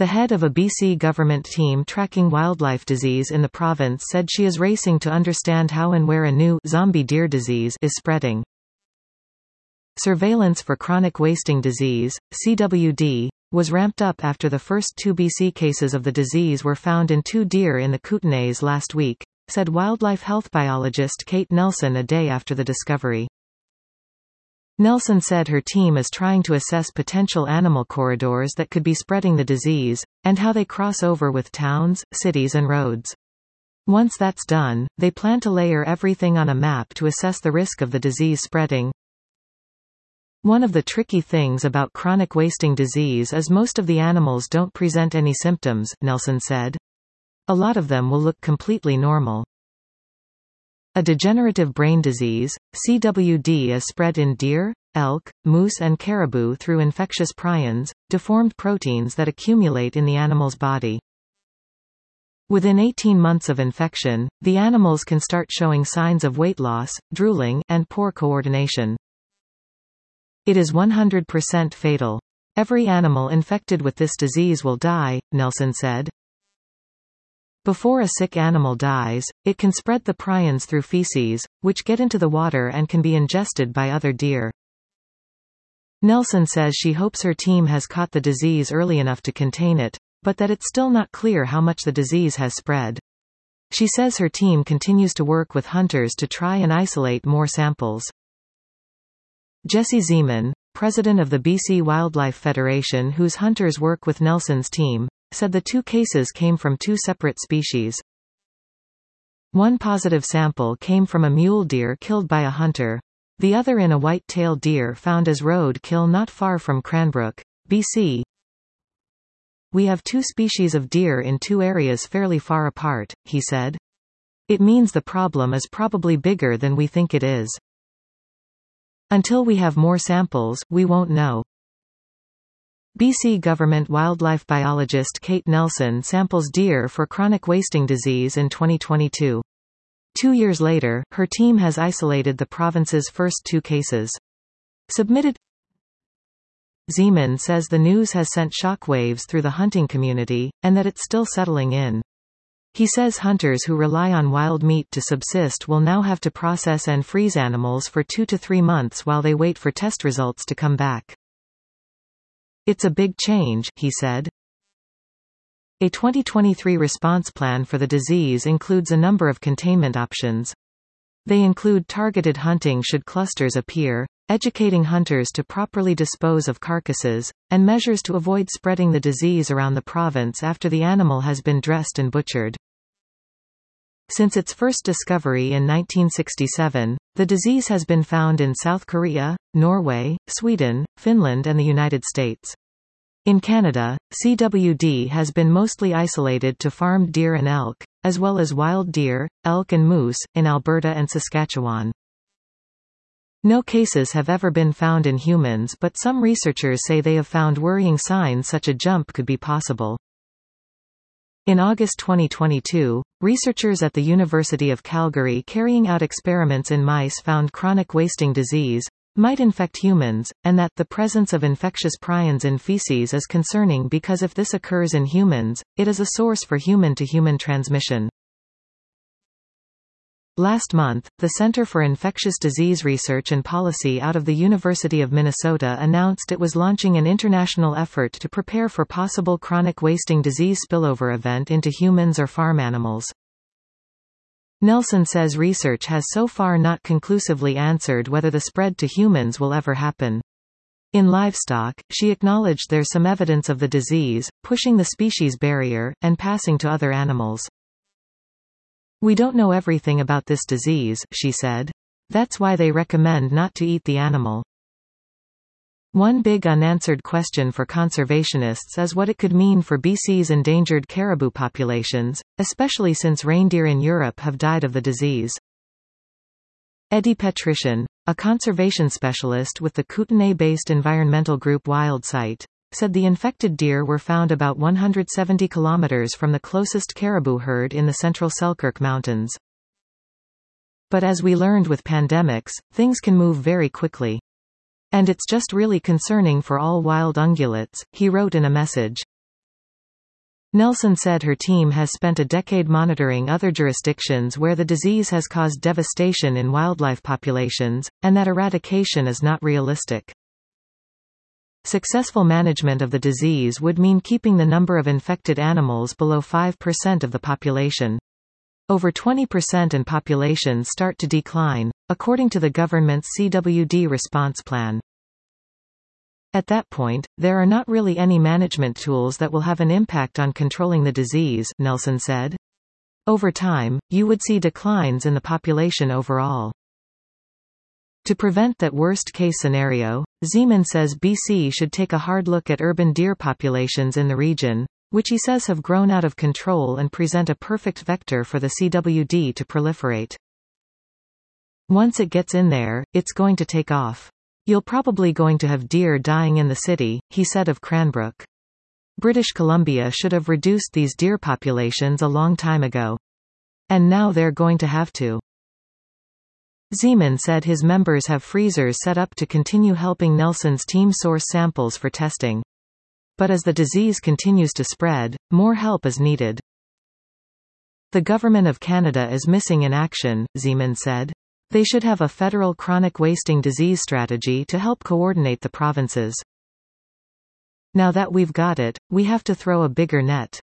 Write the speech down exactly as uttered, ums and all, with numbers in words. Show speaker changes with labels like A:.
A: The head of a B C government team tracking wildlife disease in the province said she is racing to understand how and where a new zombie deer disease is spreading. Surveillance for chronic wasting disease, C W D, was ramped up after the first two B C cases of the disease were found in two deer in the Kootenays last week, said wildlife health biologist Kate Nelson a day after the discovery. Nelson said her team is trying to assess potential animal corridors that could be spreading the disease, and how they cross over with towns, cities and roads. Once that's done, they plan to layer everything on a map to assess the risk of the disease spreading. One of the tricky things about chronic wasting disease is most of the animals don't present any symptoms, Nelson said. A lot of them will look completely normal. A degenerative brain disease, C W D, is spread in deer, elk, moose and caribou through infectious prions, deformed proteins that accumulate in the animal's body. Within eighteen months of infection, the animals can start showing signs of weight loss, drooling, and poor coordination. It is one hundred percent fatal. Every animal infected with this disease will die, Nelson said. Before a sick animal dies, it can spread the prions through feces, which get into the water and can be ingested by other deer. Nelson says she hopes her team has caught the disease early enough to contain it, but that it's still not clear how much the disease has spread. She says her team continues to work with hunters to try and isolate more samples. Jesse Zeman, president of the B C Wildlife Federation whose hunters work with Nelson's team, said the two cases came from two separate species. One positive sample came from a mule deer killed by a hunter. The other in a white-tailed deer found as road kill not far from Cranbrook, B C. We have two species of deer in two areas fairly far apart, he said. It means the problem is probably bigger than we think it is. Until we have more samples, we won't know. B C government wildlife biologist Kate Nelson samples deer for chronic wasting disease in twenty twenty-two. Two years later, her team has isolated the province's first two cases. Submitted. Zeman says the news has sent shockwaves through the hunting community, and that it's still settling in. He says hunters who rely on wild meat to subsist will now have to process and freeze animals for two to three months while they wait for test results to come back. It's a big change, he said. A twenty twenty-three response plan for the disease includes a number of containment options. They include targeted hunting should clusters appear, educating hunters to properly dispose of carcasses, and measures to avoid spreading the disease around the province after the animal has been dressed and butchered. Since its first discovery in nineteen sixty-seven, the disease has been found in South Korea, Norway, Sweden, Finland and the United States. In Canada, C W D has been mostly isolated to farmed deer and elk, as well as wild deer, elk and moose, in Alberta and Saskatchewan. No cases have ever been found in humans, but some researchers say they have found worrying signs such a jump could be possible. In August twenty twenty-two, researchers at the University of Calgary carrying out experiments in mice found chronic wasting disease might infect humans, and that the presence of infectious prions in feces is concerning because if this occurs in humans, it is a source for human-to-human transmission. Last month, the Center for Infectious Disease Research and Policy out of the University of Minnesota announced it was launching an international effort to prepare for possible chronic wasting disease spillover event into humans or farm animals. Nelson says research has so far not conclusively answered whether the spread to humans will ever happen. In livestock, she acknowledged there's some evidence of the disease, pushing the species barrier, and passing to other animals. We don't know everything about this disease, she said. That's why they recommend not to eat the animal. One big unanswered question for conservationists is what it could mean for B C's endangered caribou populations, especially since reindeer in Europe have died of the disease. Eddie Petrician, a conservation specialist with the Kootenay-based environmental group WildSight, said the infected deer were found about one hundred seventy kilometers from the closest caribou herd in the central Selkirk Mountains. But as we learned with pandemics, things can move very quickly. And it's just really concerning for all wild ungulates, he wrote in a message. Nelson said her team has spent a decade monitoring other jurisdictions where the disease has caused devastation in wildlife populations, and that eradication is not realistic. Successful management of the disease would mean keeping the number of infected animals below five percent of the population. Over twenty percent in populations start to decline, according to the government's C W D response plan. At that point, there are not really any management tools that will have an impact on controlling the disease, Nelson said. Over time, you would see declines in the population overall. To prevent that worst-case scenario, Zeman says B C should take a hard look at urban deer populations in the region, which he says have grown out of control and present a perfect vector for the C W D to proliferate. Once it gets in there, it's going to take off. You're probably going to have deer dying in the city, he said of Cranbrook. British Columbia should have reduced these deer populations a long time ago. And now they're going to have to. Zeman said his members have freezers set up to continue helping Nelson's team source samples for testing. But as the disease continues to spread, more help is needed. The Government of Canada is missing in action, Zeman said. They should have a federal chronic wasting disease strategy to help coordinate the provinces. Now that we've got it, we have to throw a bigger net.